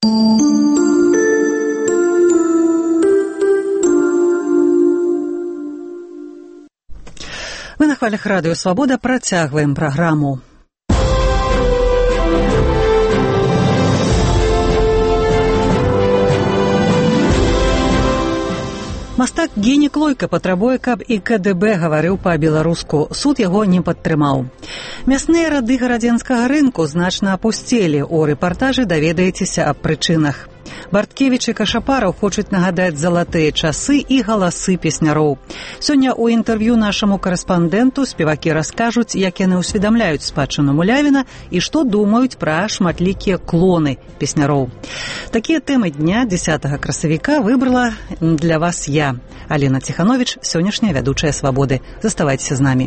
Мы на хвалях радыё «Свабода» працягваем праграму. Мастак Генік Лойка патрабуе, каб і КДБ гаварыў па-беларуску. Суд яго не падтрымаў. Мясныя рады гарадзенскага рынку значна апусцелі. У рэпартажы даведаецеся аб прычынах. Барткевіч і Кашапараў хочуць нагадаць залатыя часы і галасы песняроў. Сёння ў інтэрв'ю нашаму карэспандэнту спевакі раскажуць, як яны ўсведамляюць спадчыну Мулявіна і што думаюць пра шматлікія клоны песняроў. Такія тэмы дня 10 красавіка выбрала для вас я, Алена Ціхановіч, сённяшняя вядучая «Свабоды». Заставайцеся з намі.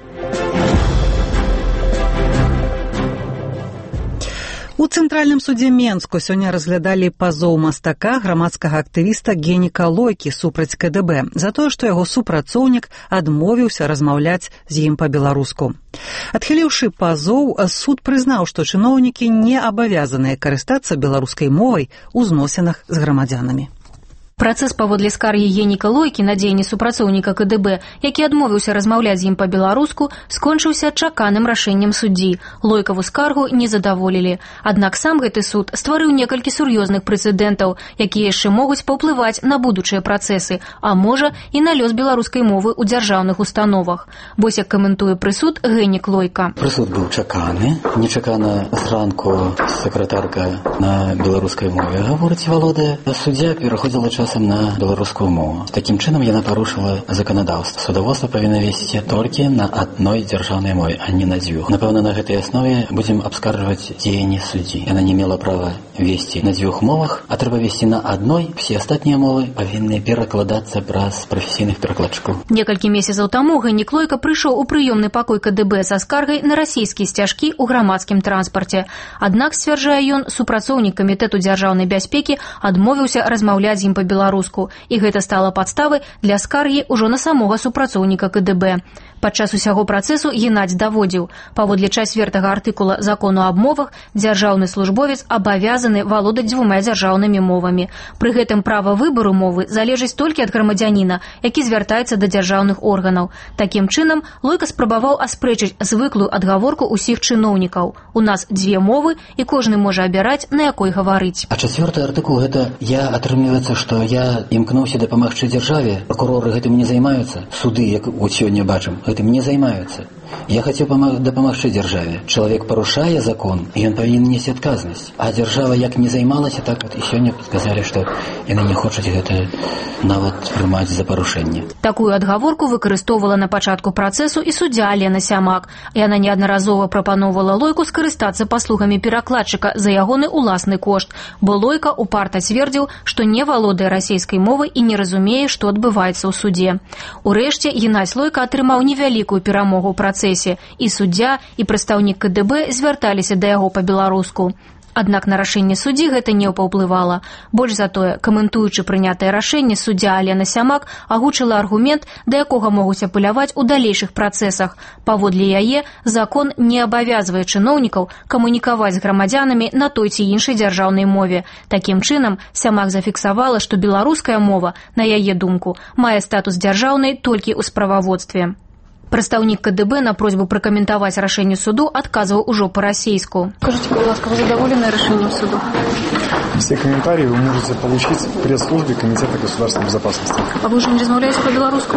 У Цэнтральным судзе Менску сёння разглядалі пазоў мастака, грамадскага актывіста Геніка Лойкі супраць КДБ за тое, што яго супрацоўнік адмовіўся размаўляць з ім па-беларуску. Адхіліўшы пазоў, суд прызнаў, што чыноўнікі не абавязаныя карыстацца беларускай мовай у зносінах з грамадзянамі. Працэс паводле скаргі Геніка Лойкі на дзеянні супрацоўніка КДБ, які адмовіўся размаўляць з ім па-беларуску, скончыўся чаканым рашэннем суддзі. Лойкаву скаргу не задаволілі. Аднак сам гэты суд стварыў некалькі сур'ёзных прэцэдэнтаў, якія яшчэ могуць паўплываць на будучыя працэсы, а можа і на лёс беларускай мовы ў дзяржаўных установах. Вось як каментуе прысуд Генік Лойка. Прысуд быў чаканы. Нечакана зранку сакратарка на беларускай мове гаворыць валодае. Суддзя пераходзіла час на беларускую мову. Такім чынам яна парушыла заканадаўства. Судаводства павінна весці толькі на адной дзяржаўнай мове, а не на дзвюх. Напэўна, на гэтай аснове будзем абскарджваць дзеянні суддзі. Яна не мела права весці на дзвюх мовах, а трэба весці на адной. Все астатнія мовы павінны перакладацца праз прафесійных перакладчыкаў. Некалькі месяцаў таму Генік Лойка прыйшоў у прыёмны пакой КДБ са скаргай на расійскія сцяжкі ў грамадскім транспарце. Аднак, сцвярджае ён, супрацоўнік камітэту дзяржаўнай бяспекі адмовіўся размаўляць з ім па-беларуску, і гэта стала падставай для скаргі ўжо на самога супрацоўніка КДБ. Падчас усяго працэсу Геннадзь даводзіў, паводле 4-го артыкула закону аб мовах, дзяржаўны службовец абавязаны валодаць дзвюма дзяржаўнымі мовамі. Пры гэтым права выбару мовы залежыць толькі ад грамадзяніна, які звяртаецца да дзяржаўных органаў. Такім чынам, Лойка спрабаваў аспрэчыць звыклую адгаворку ўсіх чыноўнікаў. У нас дзве мовы, і кожны можа абіраць, на якой гаварыць. А 4-й артыкул гэта я, атрымліваецца, што я імкнуўся дапамагчы дзяржаве, пракуроры гэтым не займаюцца, суды, як у сёння бачым, гэтым не займаюцца. Я хацеў дапамагчы дзяржаве. Чалавек парушае закон, і ён павінен несці адказнасць. А дзяржава як не займалася, так і сёння сказалі, што яны не хочуць гэта нават прымаць за парушэнне. Такую адгаворку выкарыстоўвала на пачатку працэсу і суддзя Алена Сямак. Яна неаднаразова прапаноўвала Лойку скарыстацца паслугамі перакладчыка за ягоны ўласны кошт, бо Лойка упарта цвердзіў, што не валодае расійскай мовай і не разумее, што адбываецца ў судзе. Урэшце Геннадзь Лойка атрымаў невялікую перамогу ў працэсе, і суддзя, і прадстаўнік КДБ звярталіся да яго па-беларуску. Аднак на рашэнне суддзі гэта не паўплывала. Больш за тое, каментуючы прынятае рашэнне, суддзя Алена Сямак агучыла аргумент, да якога могуць апеляваць у далейшых працэсах. Паводле яе, закон не абавязвае чыноўнікаў камунікаваць з грамадзянамі на той ці іншай дзяржаўнай мове. Такім чынам, Сямак зафіксавала, што беларуская мова, на яе думку, мае статус дзяржаўнай толькі ў справаводстве. Прадстаўнік КДБ на просьбу пракаментаваць рашэнне суду адказваў ужо па-расейску. Скажите, пожалуйста, вы задоволены решением суда? Все комментарии вы можете получить в пресс-службе Комитета государственной безопасности. А вы уже не размаўляеце па-беларуску?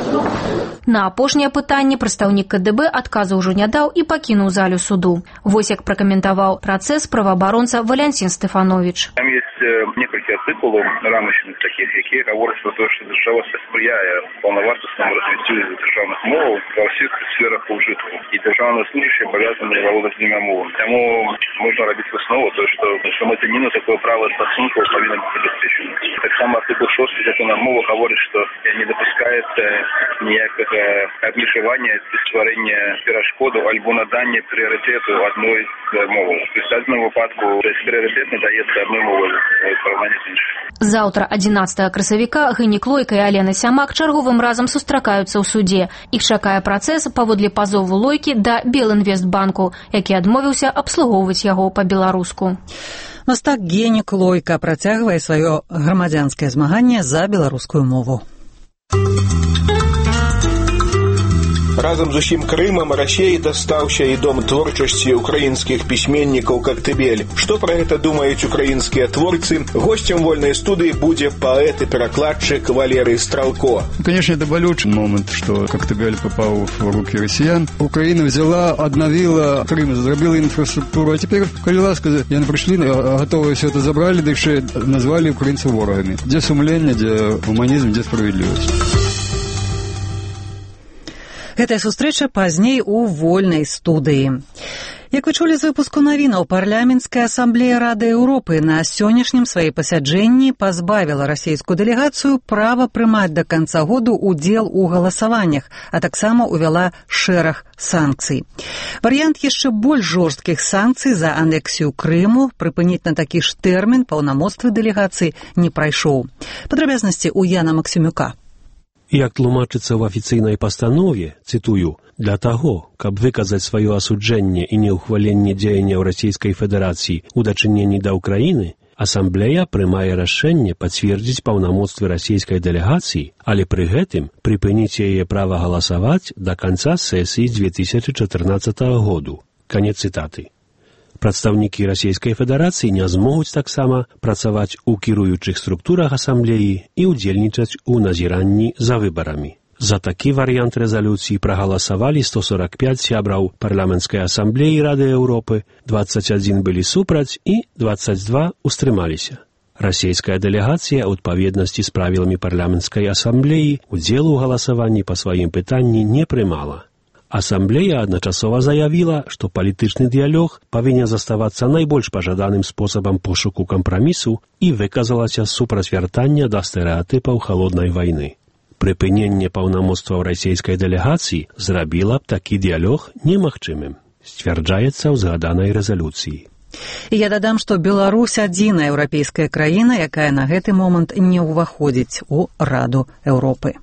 На апошняе пытанне прадстаўнік КДБ адказу ўжо не даў і пакінуў залю суду. Вось як пракаментаваў працэс праваабаронца Валянцін Стэфановіч. Там есть некалькі артыкулаў рамачных такіх, якія гавораць про то, што дзяржава спрыяе паўнавартаснаму развіццю дзяржаўных моваў ва ўсіх сферах ужытку. І дзяржаўныя служащие абавязаны валодаць двума мовамі. Таму можна рабіць выснову, што мэтаніну такое права стасункаў павінна быць забяспечана. Таксама артыкул 6 закона аб мовах гаворыць, што не дапускаецца ніякага абмежавання ці стварэння перашкоду альбо надання прыярытэту адной мовы. У дадзеным выпадку прыярытэт надаецца адной мове ў параўнанні з іншай. Заўтра, 11 красавіка, Генік Лойка і Алена Сямак чарговым разам сустракаюцца ў судзе. Іх чакае працэс паводле пазову Лойкі да Белінвестбанку, які адмовіўся абслугоўваць яго па-беларуску. Мастак Генік Лойка працягвае сваё грамадзянскае змаганне за беларускую мову. Разам з усім Крымам Расіі дастаўся і дом творчасці украінскіх пісьменнікаў Коктебель. Што пра гэта думаюць украінскія творцы? Гостем вольнай студыі будзе паэт і перакладчык Валерий Стралко. Конечно, это болючий момент, что Коктебель попал в руки россиян. Украина взяла, обновила Крым, зробила инфраструктуру, а теперь, коли ласка, яны пришли, готовы все это забрали, да еще назвали украинцев ворогами. Где сумление, где гуманизм, где справедливость. Гэтая сустрэча пазней у вольнай студыі. Як вы чулі з выпуску навінаў, парламенцкая асамблея Рады Еўропы на сённяшнім сваім пасяджэнні пазбавіла расійскую дэлегацыю права прымаць да канца году удзел у галасаваннях, а таксама увяла шэраг санкцый. Варыянт яшчэ больш жорсткіх санкцый за анексію Крыму прыпыніць на такі ж тэрмін паўнамоцтвы дэлегацыі не прайшоў. Падрабязнасці ў Яна Максімюка. Як тлумачыцца ў афіцыйнай пастанове, цытую, для таго, каб выказаць сваё асуджэнне і неўхваленне дзеянняў Расійскай Федэрацыі ў дачыненні да Ўкраіны, асамблея прымае рашэнне пацвердзіць паўнамоцтвы расійскай дэлегацыі, але пры гэтым прыпыніць яе права галасаваць да канца сесіі 2014 году. Канец цытаты. Прадстаўнікі Расійскай Федэрацыі не змогуць таксама працаваць у кіруючых структурах асамблеі і ўдзельнічаць у назіранні за выбарамі. За такі варыянт рэзалюцыі прагаласавалі 145 сябраў парламенцкай асамблеі Рады Еўропы, 21 былі супраць і 22 устрымаліся. Расійская дэлегацыя ў адпаведнасці з правіламі парламенцкай асамблеі удзелу ў галасаванні па сваім пытанні не прымала. Асамблея адначасова заявіла, што палітычны дыялог павінен заставацца найбольш пажаданым спосабам пошуку кампрамісу і выказалася супраць вяртання да стэрэатыпаў халоднай вайны. Прыпыненне паўнамоцтваў расійскай дэлегацыі зрабіла б такі дыялог немагчымым, сцвярджаецца ў згаданай рэзалюцыі. Я дадам, што Беларусь адзіная еўрапейская краіна, якая на гэты момант не ўваходзіць у Раду Еўропы.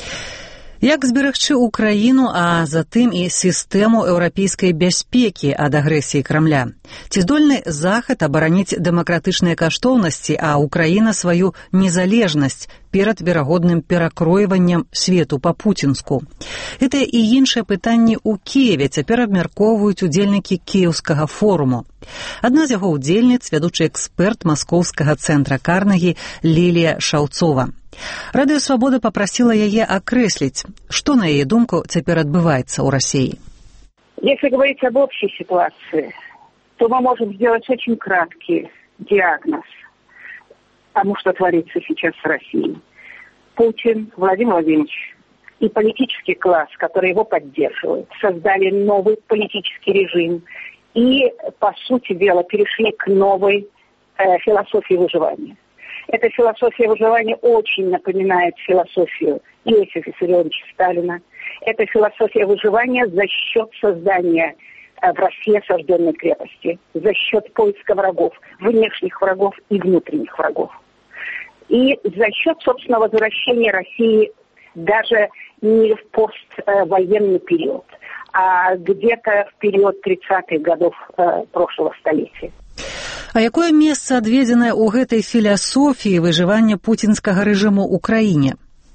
Як зберагчы Украіну, а затым і сістэму еўрапейскай бяспекі ад агрэсіі Крамля? Ці здольны Захад абараніць дэмакратычныя каштоўнасці, а Украіна сваю незалежнасць перад верагодным перакройваннем свету па-пуцінску? Гэтыя і іншыя пытанні ў Кіеве цяпер абмяркоўваюць удзельнікі Кіеўскага форуму. Адна з яго удзельніц, вядучы эксперт Маскоўскага цэнтра Карнегі Лілія Шаўцова. Радыё Свабода попросила яе окреслить, что, на ее думку, теперь отбывается у России. Если говорить об общей ситуации, то мы можем сделать очень краткий диагноз тому, что творится сейчас в России. Путин, Владимир Владимирович и политический класс, который его поддерживает, создали новый политический режим и, по сути дела, перешли к новой философии выживания. Эта философия выживания очень напоминает философию Иосифа Виссарионовича Сталина. Это философия выживания за счет создания в России осажденной крепости, за счет поиска врагов, внешних врагов и внутренних врагов. И за счет, собственно, возвращения России даже не в поствоенный период, а где-то в период 30-х годов прошлого столетия. А якое месца адведзенае ў гэтай філасофіі выжывання путинского режима в Украине?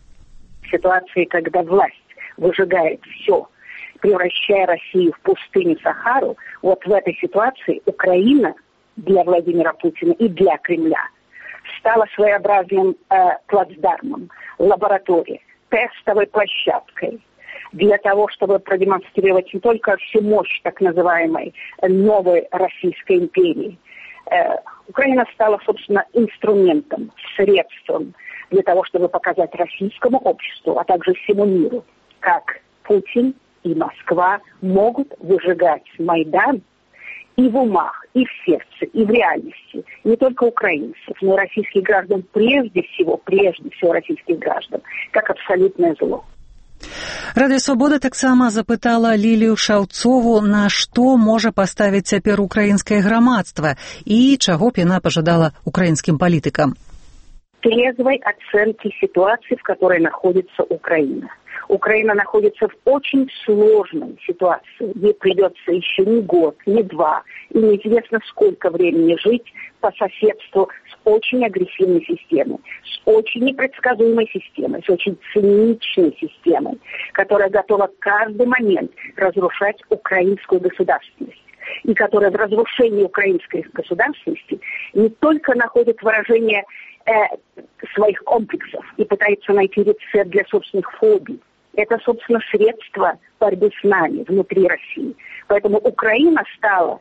В ситуации, когда власть выжигает все, превращая Россию в пустыню Сахару, вот в этой ситуации Украина для Владимира Путина и для Кремля стала своеобразным плацдармом, лабораторией, тестовой площадкой для того, чтобы продемонстрировать не только всю мощь так называемой новой Российской империи. Украина стала, собственно, инструментом, средством для того, чтобы показать российскому обществу, а также всему миру, как Путин и Москва могут выжигать Майдан и в умах, и в сердце, и в реальности не только украинцев, но и российских граждан, прежде всего российских граждан, как абсолютное зло. Радыё Свабода таксама запытала Лілію Шаўцову, на што можа паставіць цяпер украінскае грамадства і чаго б яна пажадала украінскім палітыкам. Трезвой оценки ситуации, в которой находится Украина. Украина находится в очень сложной ситуации. Ей придется еще не год, не два, и неизвестно сколько времени жить по соседству с очень агрессивной системой, с очень непредсказуемой системой, с очень циничной системой, которая готова каждый момент разрушать украинскую государственность. И которая в разрушении украинской государственности не только находит выражение своих комплексов и пытается найти рецепт для собственных фобий. Это, собственно, средство борьбы с нами внутри России. Поэтому Украина стала,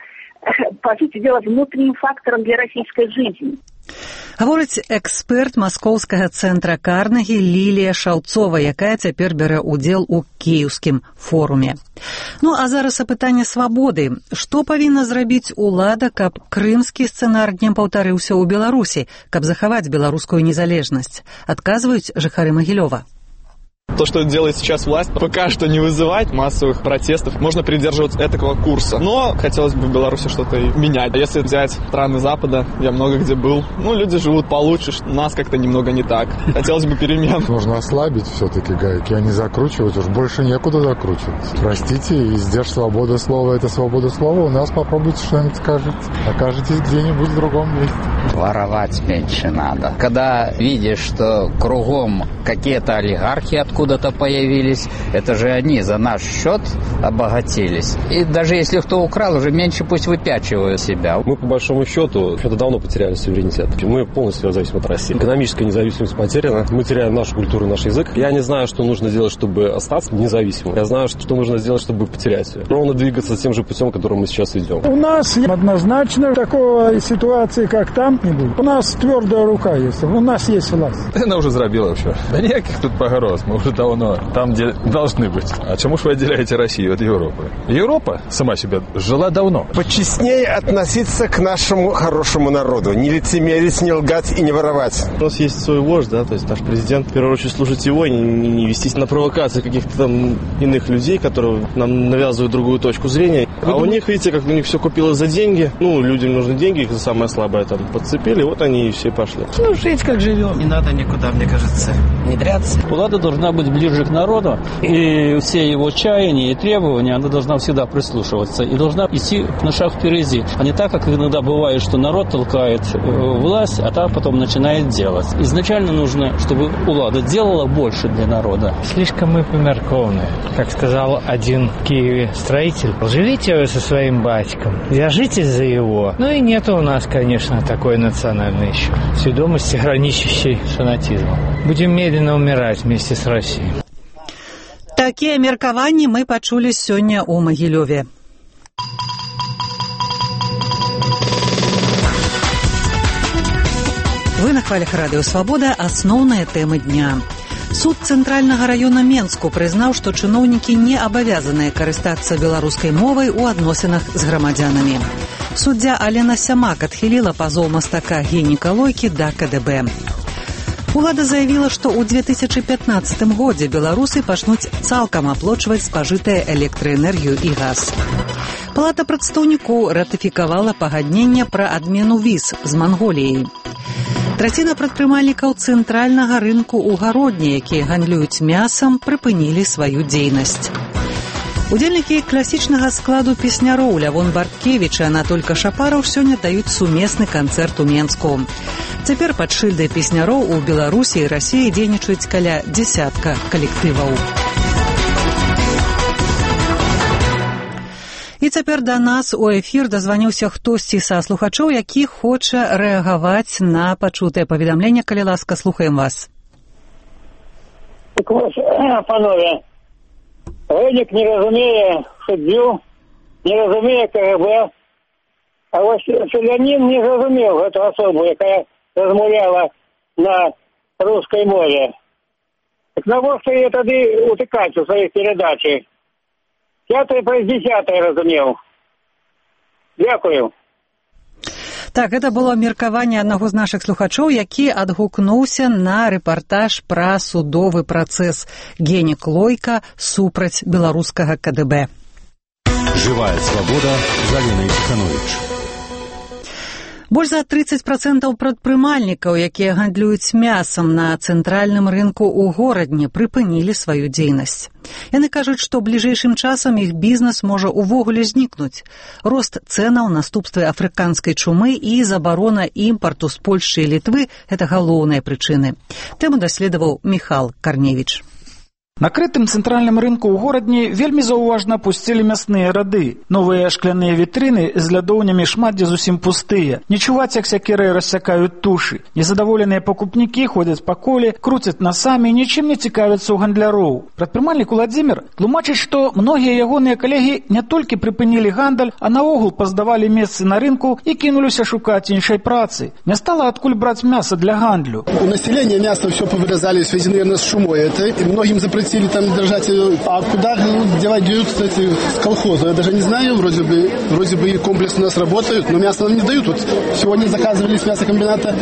по сути дела, внутренним фактором для российской жизни. Гаворыць эксперт маскоўскага цэнтра Карнегі Лілія Шаўцова, якая цяпер бярэ ўдзел у кіеўскім форуме. Ну, а зараз апытанне свабоды. Што павінна зрабіць улада, каб крымскі сцэнар не паўтарыўся ў Беларусі, каб захаваць беларускую незалежнасць? Адказваюць жыхары Магілёва. То, что делает сейчас власть, пока что не вызывает массовых протестов. Можно придерживаться этого курса. Но хотелось бы в Беларуси что-то менять. Если взять страны Запада, я много где был, люди живут получше, нас как-то немного не так. Хотелось бы перемен. Нужно ослабить все-таки гайки, а не закручивать. Уж больше некуда закручивать. Простите, издержь свобода слова — это свобода слова. У нас попробуйте что-нибудь скажете. Окажетесь где-нибудь в другом месте. Воровать меньше надо. Когда видишь, что кругом какие-то олигархи откуда-то появились, это же они за наш счет обогатились. И даже если кто украл, уже меньше пусть выпячивают себя. Мы, по большому счету, давно потеряли суверенитет. Мы полностью зависим от России. Экономическая независимость потеряна. Мы теряем нашу культуру, наш язык. Я не знаю, что нужно делать, чтобы остаться независимым. Я знаю, что нужно сделать, чтобы потерять ее. Ровно двигаться тем же путем, которым мы сейчас идем. У нас однозначно такой ситуации, как там, не будет. У нас твердая рука есть. У нас есть власть. Она уже зробила все. Да никаких тут погроз. Мы уже давно там, где должны быть. А чему ж вы отделяете Россию от Европы? Европа сама себя жила давно. Почестнее относиться к нашему хорошему народу. Не лицемерить, не лгать и не воровать. У нас есть свой вождь, да, то есть наш президент, в первую очередь, служить его, не вестись на провокации каких-то там иных людей, которые нам навязывают другую точку зрения. А у них, видите, как у них все купилось за деньги. Людям нужны деньги, их самое слабое там подцепили, вот они и все пошли. Жить как живем. Не надо никуда, мне кажется, внедряться. Влада должна быть ближе к народу, и все его чаяния и требования, она должна всегда прислушиваться и должна идти на шаг впереди, а не так, как иногда бывает, что народ толкает власть, а та потом начинает делать. Изначально нужно, чтобы влада делала больше для народа. Слишком мы померкованы. Как сказал один в Киеве строитель, живите вы со своим батьком, держитесь за его. И нет у нас, конечно, такой национальной еще сведомости, граничащей с фанатизмом. Будем медленно умирать вместе с Россией. Такія меркаванні мы пачулі сёння ў Магілёве. Вы на хвалях радыё «Свабода» асноўныя тэмы дня. Суд Цэнтральнага раёна Менску прызнаў, што чыноўнікі не абавязаныя карыстацца беларускай мовай у адносінах з грамадзянамі. Суддзя Алена Сямак адхіліла пазоў мастака Геніка Лойкі да КДБ. Улада заявіла, што ў 2015 годзе беларусы пачнуць цалкам аплочваць спажытае электраэнергію і газ. Палата прадстаўнікоў ратыфікавала пагадненне пра адмену віз з Манголіяй. Траціна прадпрымальнікаў цэнтральнага рынку ў Гародні, якія гандлююць мясам, прыпынілі сваю дзейнасць. Удзельнікі класічнага складу песняроў Лявон Барткевіч і Анатоль Кашапараў сёння даюць сумесны канцэрт у Менску. Цяпер пад шыльдай песняроў у Беларусі і Расіі дзейнічаюць каля 10 калектываў. І цяпер да нас у эфір дазваніўся хтосьці са слухачоў, які хоча рэагаваць на пачутае паведамленне. Калі ласка, слухаем вас. Так вось, панове, Генік не разумее суддзю, не разумее КГБ, а вось селянін не зразумеў гэту асобу, якая размаўляла на рускай мове. Так навошта яе тады утыкаць у сваіх перадачах? 5 праз 10 разумеў. Дякую. Так, гэта было меркаванне аднаго з нашых слухачоў, які адгукнуўся на рэпартаж пра судовы працэс Генік Лойка супраць беларускага КДБ. Живая свобода. Залена Ичханович. Больш за 30% прадпрымальнікаў, якія гандлююць мясам на цэнтральным рынку ў горадні, прыпынілі сваю дзейнасць. Яны кажуць, што бліжэйшым часам іх бізнес можа ўвогуле знікнуць. Рост цэнаў, наступствы афрыканскай чумы і забарона імпарту з Польшчы і Літвы – гэта галоўныя прычыны. Тэму даследаваў Міхал Карневіч. На крытым цэнтральным рынку ў горадні вельмі заўважна пусцілі мясныя рады. Новыя шкляныя вітрыны з лядоўнямі шмат дзе зусім пустыя. Не чуваць, як сякеры рассякаюць тушы. Незадаволеныя пакупнікі ходзяць па коле, круцяць насамі і нічым не цікавяцца ў гандляроў. Прадпрымальнік Уладзімір тлумачыць, што многія ягоныя калегі не толькі прыпынілі гандаль, а наогул паздавалі месцы на рынку і кінуліся шукаць іншай працы. Не стала адкуль браць мяса для гандлю. У населения мясо все повырезали в связи, наверное, с шумой этой. И многим запретили там держать. А куда девать дают, кстати, с колхоза? Я даже не знаю, вроде бы и комплекс у нас работают, но мясо нам не дают. Вот сегодня заказывали с мясокомбината,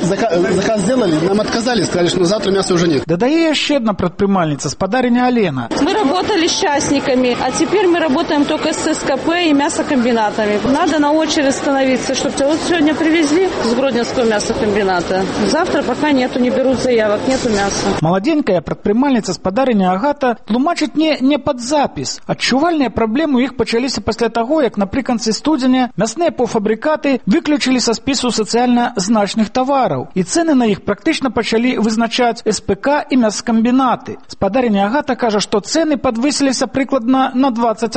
заказ сделали, нам отказали, сказали, что завтра мяса уже нет. Додае еще одна предпринимательница, спадарыня Алена. Мы работали с частниками, а теперь мы работаем только с СКП и мясокомбинатами. Надо на очередь становиться, чтобы вот сегодня привезли с Гродненского мясокомбината. Завтра пока нету, не берут заявок, нету мяса. Молоденькая предпринимательница спадарыня Агата тлумачыць не пад запіс. Адчувальныя праблемы ў іх пачаліся пасля таго, як напрыканцы студзеня мясныя паўфабрыкаты выключылі са спісу сацыяльна значных тавараў, і цэны на іх практычна пачалі вызначаць СПК і мясакамбінаты. Спадарыня Агата кажа, што цэны падвысіліся прыкладна на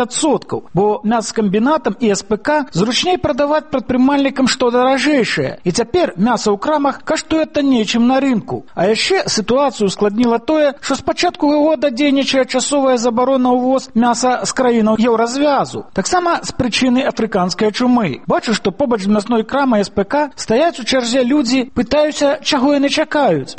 20%, бо мясакамбінатам і СПК зручней прадаваць прадпрымальнікам што даражэйшае, і цяпер мяса ў крамах каштуе танней, чым на рынку. А яшчэ сітуацыю ускладніла тое, што з пачатку года дзейнічае часовая забарона ўвоз мяса з краінаў еўразвязу. Таксама з прычыны афрыканскай чумы. Бачу, што побач з мясной крамай СПК стаяць у чарзе людзі, пытаюся, чаго яны чакаюць.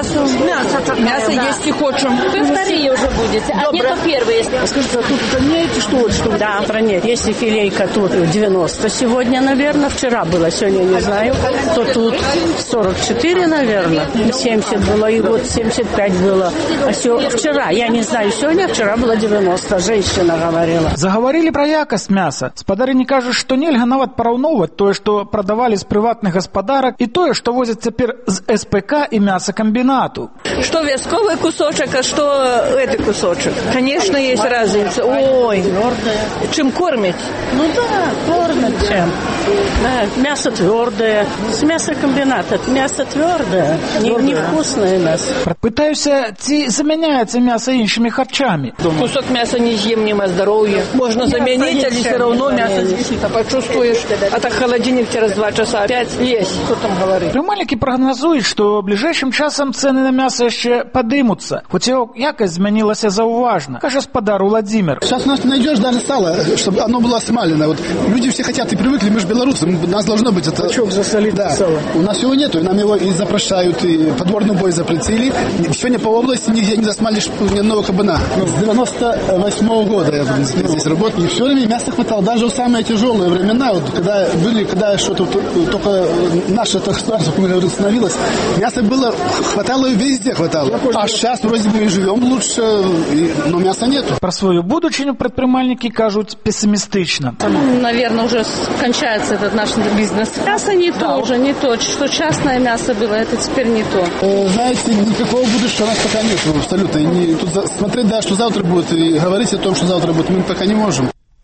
Мясо есть и хочем. Вы вторые уже будете, а не то первые. Скажите, а тут броняете, что? Да, бронять. Если филейка тут 90 сегодня, наверное, вчера было, сегодня не знаю, то тут 44, наверное, 70 было, и вот 75 было. А вчера, я не знаю, сегодня, вчера было 90, женщина говорила. Заговорили про якость мяса. Спадарыні кажуць, што нельга нават параўноўваць тое, што прадавалі з прыватных гаспадарак, і тое, што возяць цяпер з СПК і мясакамбінату. Что вязковый кусочек, а что этот кусочек? Конечно, есть разница. Ой, чем кормить? Ну да, кормят чем. Да, мясо твердое. С мясокомбината мясо твердое, невкусное мясо. Пытаюся, ці замяняецца мясо іншымі харчамі. Кусок мяса не съем, нема здоровья. Можно заменить, але все равно мясо съесть. А почувствуешь, а так холодильник через 2 часа опять есть. Кто там говорит? Прымальнікі прагназуюць, што бліжэйшым часам цэны на мясо яшчэ падымуцца, хоць яго якасць змянілася заўважна, кажа спадар Владимир. Сейчас у нас не найдешь даже сало, чтобы оно было смалено. Вот люди все хотят и привыкли, мы же белорусы, у нас должно быть это... Пучок засолить, да. Сало. У нас его нету, и нам его и запрещают, и подворный бой запретили. Сегодня по области нигде не засмалишь ни одного кабана. С 98-го года я здесь работаю. И все время мяса хватало, даже в самые тяжелые времена, вот, когда что-то только наше государство становилось, мяса было, хватало и везде хватало. А сейчас вроде бы и живем лучше, но мяса нету. Про свою будучыню прадпрымальнікі кажуць пессимистично. Наверное, уже кончается этот наш бизнес. Мясо не то уже, не то. Что частное мясо было, это теперь не то. Знаете, никакого будущего у нас пока нет абсолютно. И тут смотреть, да, что завтра будет, и говорить о том, что завтра будет, мы пока не можем.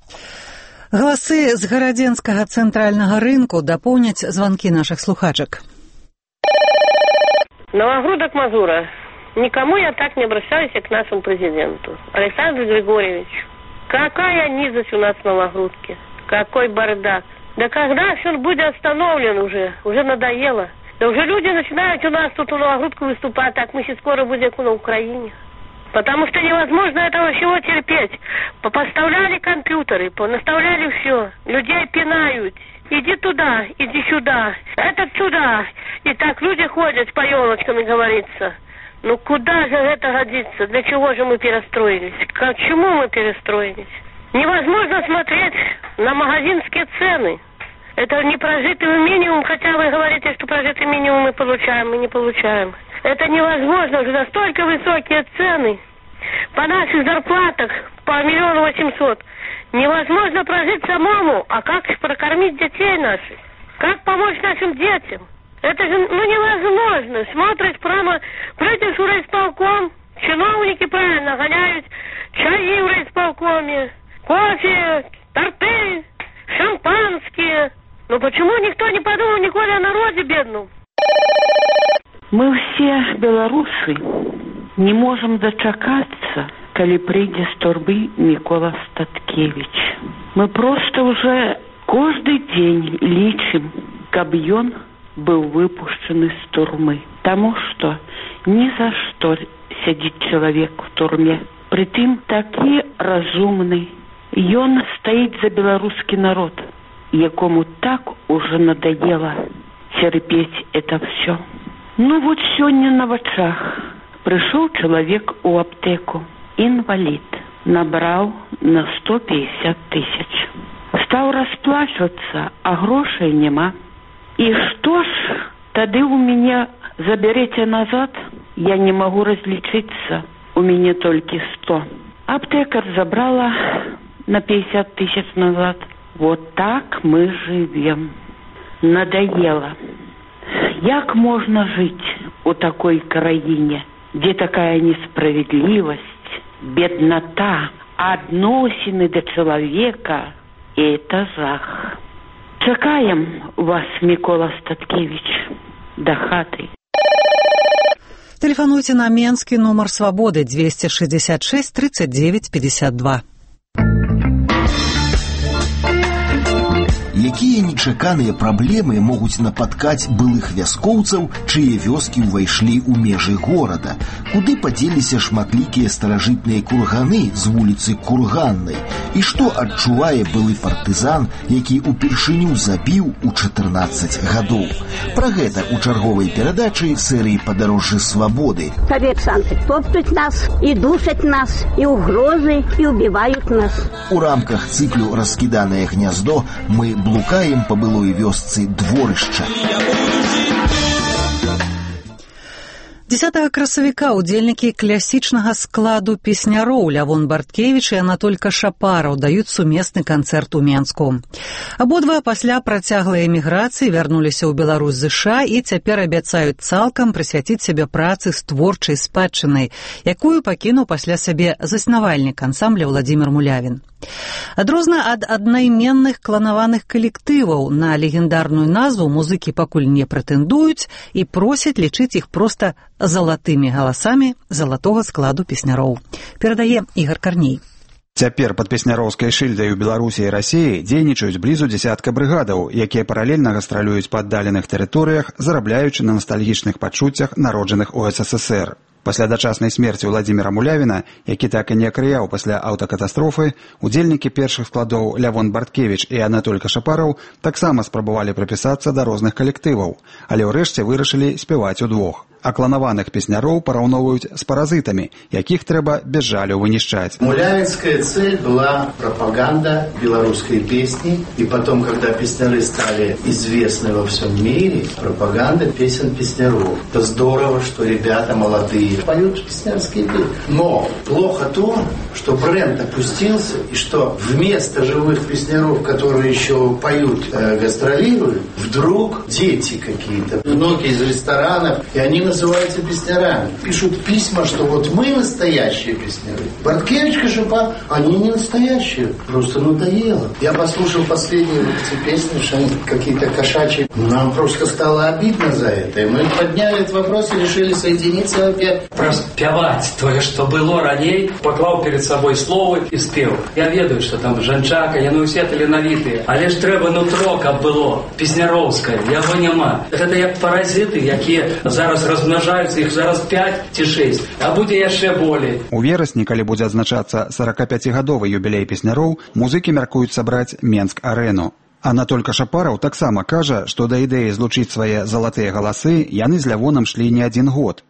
Галасы з гарадзенскага цэнтральнага рынку дапоўняць званкі наших слухачак. Новогрудок Мазура. Никому я так не обращаюсь, как к нашему президенту. Александру Григорьевичу. Какая низость у нас в Новогрудке. Какой бардак. Да когда все будет остановлен уже? Уже надоело. Да уже люди начинают у нас тут у Новогрудку выступать, так мы сейчас скоро будем на Украине. Потому что невозможно этого всего терпеть. Поставляли компьютеры, наставляли все. Людей пинают. Иди туда, иди сюда, этот сюда. И так люди ходят по елочкам, и говорится. Ну куда же это годится? Для чего же мы перестроились? К чему мы перестроились? Невозможно смотреть на магазинские цены. Это не прожитый минимум, хотя вы говорите, что прожитый минимум мы получаем, мы не получаем. Это невозможно, уже настолько высокие цены. По наших зарплатах по 1 800 000 невозможно прожить самому, а как прокормить детей наших? Как помочь нашим детям? Это же невозможно. Смотришь прямо, придешь в райисполком, чиновники правильно гоняют чаи в райисполкоме, кофе, торты, шампанские. Но почему никто не подумал николи о народе бедном? Мы все белорусы не можем дочакаться, коли прийде з торби Микола Статкевич. Мы просто уже каждый день лічим, каб ён был выпущен из турмы. Потому что ни за что сидит человек в турме. Притым таки разумный. Ён стоит за белорусский народ, якому так уже надоело терпеть это все. Ну вот сегодня на вачах пришел человек у аптеку, инвалид, набрал на 150 тысяч. Стал расплачиваться, а грошей нема. И что ж, тогда у меня заберите назад, я не могу различиться, у меня только 100. Аптекарь забрала на 50 тысяч назад. Вот так мы живем. Надоело. Як можно жить у такой краине, где такая несправедливость, беднота, относины до человека, и это жах. Чекаем вас, Микола Статкевич, до хаты. Телефонуйте на Менский номер свободы 266 39 52. Якія нечаканыя праблемы могуць напаткаць былых вяскоўцаў, чые вёскі ўвайшлі ў межы горада? Куды падзеліся шматлікія старажытныя курганы з вуліцы Курганнай? І што адчувае былы партызан, які ўпершыню забіў у 14 гадоў? Пра гэта ў чарговай перадачы серыі «Падарожжы свабоды». Коверсанты топтают нас, и душат нас, и угрозы, и убивают нас. У рамках цыклю «Раскіданае гняздо» мы блукаем по былой вёсцы Дворышча. 10 красавіка удзельнікі класічнага складу песняроў Лявон Барткевіч і Анатоль Кашапараў даюць сумесны канцэрт у Менску. Абодва пасля працяглай эміграцыі вярнуліся ў Беларусь ЗША і цяпер абяцаюць цалкам прысвяціць сябе працы з творчай спадчынай, якую пакінуў пасля сябе заснавальнік ансамбля Владзімір Мулявін. Адрозна ад аднайменных кланаваных калектываў на легендарную назву музыкі пакуль не прэтэндуюць і просяць лічыць іх проста залатымі галасамі залатога складу песняроў. Перадае Ігар Карней. Цяпер пад песняроўскай шыльдай у Беларусі і Расіі дзейнічаюць блізу дзесятка брыгадаў, якія паралельна гастралююць па аддаленых тэрыторыях, зарабляючы на настальгічных пачуццях народжаных у СССР. Пасля дачаснай смерці Владзіміра Мулявіна, які так і не акрыяў пасля аўтакатастрофы, удзельнікі першых складоў Лявон Барткевіч і Анатоль Кашапараў таксама спрабавалі прапісацца да розных калектываў, але ўрэшце вырашылі спяваць удвох. А кланаваных песняроў параўноўваюць з паразитами, якіх трэба без жалю вынішчаць. Мулявинская цель была пропаганда белорусской песни, и потом, когда песняры стали известны во всем мире, пропаганда песен песняров. Это здорово, что ребята молодые поют песнярские песни. Но плохо то, что бренд опустился, и что вместо живых песняров, которые еще поют, гастролируют, вдруг дети какие-то, многие из ресторанов, и они называются песнярами. Пишут письма, что вот мы настоящие песняры. Барткевич, Кашапар, они не настоящие. Просто надоело. Я послушал последние эти песни, что они какие-то кошачьи. Нам просто стало обидно за это. И мы подняли этот вопрос и решили соединиться опять. Проспявать тое, что было раней, поклал перед собой слово и спел. Я ведаю, что там жанчака, яны ўсе таленавітыя. Але ж трэба нутро, каб было песняроўскае. Яго няма. Это як паразиты, якія зараз размнажаюцца, іх зараз 5 ці 6, а будзе яшчэ болей. У верасні, калі будзе адзначацца 45-гадовы юбілей песняроў, музыкі мяркуюць сабраць Менск-арэну. Анатоль Кашапараў таксама кажа, што да ідэі злучыць свае залатыя галасы яны з Лявонам шлі не адзін год.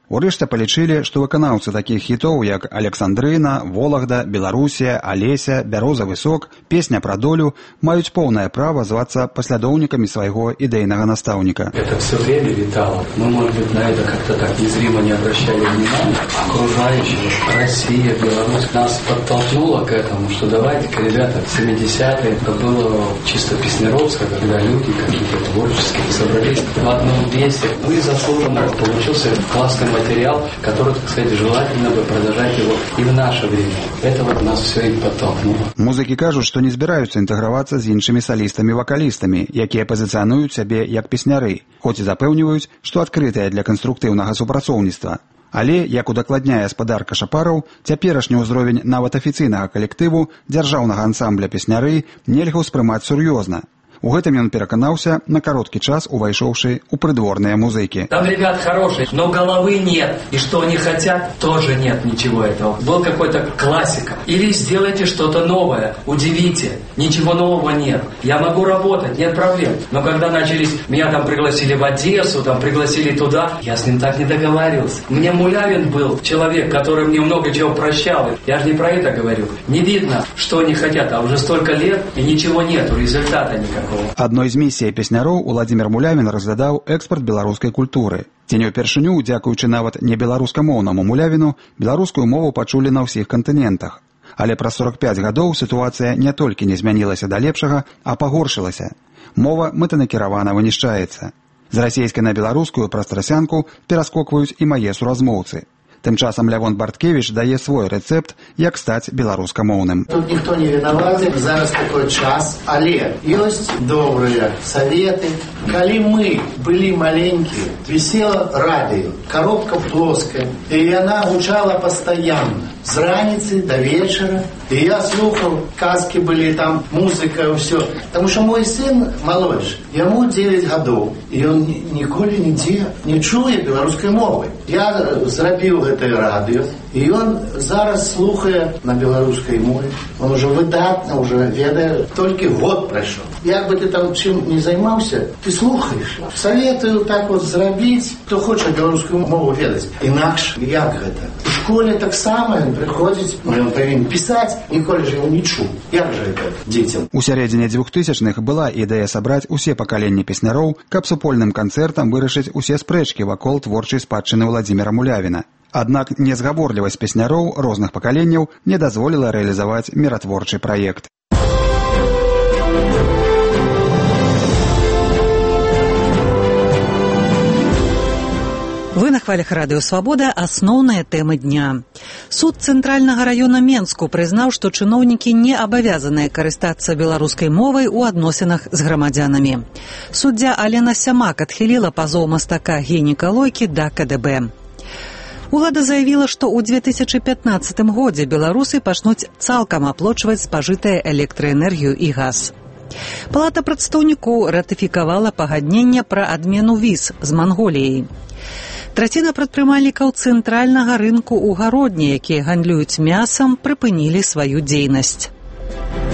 Урэшце палічылі, што выканаўцы такіх хітоў, як «Александрына», «Вологда», «Беларусія», «Алеся», «Бярозавы сок», «Песня пра долю» маюць поўнае права звацца паслядоўнікамі свайго ідэйнага настаўніка. Это все время витало. Мы, может быть, на это как-то так незримо не обращали внимания. Окружающие, Россия, Беларусь нас подтолкнула к этому, что давайте-ка, ребята, 70-е, это было чисто песнеровское, когда люди какие-то творческие собрались в одном месте. Ну и заслуженно получился классный материал, который, так сказать, желательно бы продолжать его и в наше время. Это вот нас все и подтолкнуло. Музыкі кажуць, што не збіраюцца інтэгравацца з іншымі салістамі-вакалістамі, якія пазіцыянуюць сябе як песняры, хоць і запэўніваюць, што адкрытыя для канструктыўнага супрацоўніцтва. Але, як удакладняе спадарка Шапараў, цяперашні ўзровень нават афіцыйнага калектыву дзяржаўнага ансамбля песняры нельга ўспрымаць сур'ёзна. У гэтым ён пераканаўся на кароткі час, увайшоўшы ў прыдворныя музыкі. Там ребят хорошие, но головы нет. И что они хотят, тоже нет ничего этого. Был какой-то классика. Или сделайте что-то новое, удивите. Ничего нового нет. Я могу работать, нет проблем. Но когда начались, меня там пригласили в Одессу, там пригласили туда, я с ним так не договаривался. Мне Мулявин был человек, который мне много чего прощал. Я же не про это говорю. Не видно, что они хотят, а уже столько лет, и ничего нету, результата никакого. Адной з місій песняроў Уладзімір Мулявін разглядаў экспарт беларускай культуры. Ці не ўпершыню, дзякуючы нават не беларускамоўнаму Мулявіну, беларускую мову пачулі на ўсіх кантынентах. Але праз 45 гадоў сітуацыя не толькі не змянілася да лепшага, а пагоршылася. Мова мэтанакіравана вынішчаецца. З расейскай на беларускую праз трасянку пераскокваюць і мае суразмоўцы. Тым часам Лявон Барткевіч дае свой рэцэпт, як стаць беларускамоўным. Тут ніхто не вінаваты, зараз такой час, але ёсць добрыя саветы. Калі мы былі маленькія, вісела радыё, коробка плоская, і яна гучала пастаянна, з раніцы до вечара. І я слухаў, казкі былі там, музыка, ўсё. Таму што мой сын малодшы, яму 9 гадоў, і ён ніколі нідзе не чуе беларускай мовы. Я зрабіў гэтае радыё, і ён зараз слухае на беларускай мове. Он уже выдатна, уже ведае, толькі год прайшоў. Як бы ты там чым не займаўся, ты слухаеш. Советую так вот зрабіць, хто хоча беларускую мову ведаць. Інакш, як гэта? У школе таксама ён прыходзіць, ён павінен пісаць, ніколі ж его не чуў. Як жа гэта дзецям? У сярэдзіне 2000-х была ідэя сабраць усе пакаленні песняроў, каб супольным канцэртам вырашыць усе спрэчкі вакол творчай спадчыны Уладзіміра Мулявіна. Аднак незгаворлівасць песняроў розных пакаленняў не дазволіла рэалізаваць міратворчы праект. Вы на хвалях радыё «Свабода» асноўныя тэмы дня. Суд Цэнтральнага раёна Менску прызнаў, што чыноўнікі не абавязаныя карыстацца беларускай мовай у адносінах з грамадзянамі. Суддзя Алена Сямак адхіліла пазоў мастака Геніка Лойкі да КДБ. Улада заявіла, што ў 2015 годзе беларусы пачнуць цалкам аплочваць спажытае электраэнергію і газ. Палата прадстаўнікоў ратыфікавала пагадненне пра адмену віз з Манголіяй. Траціна прадпрымальнікаў цэнтральнага рынку ў Гародні, якія гандлююць мясам, прыпынілі сваю дзейнасць.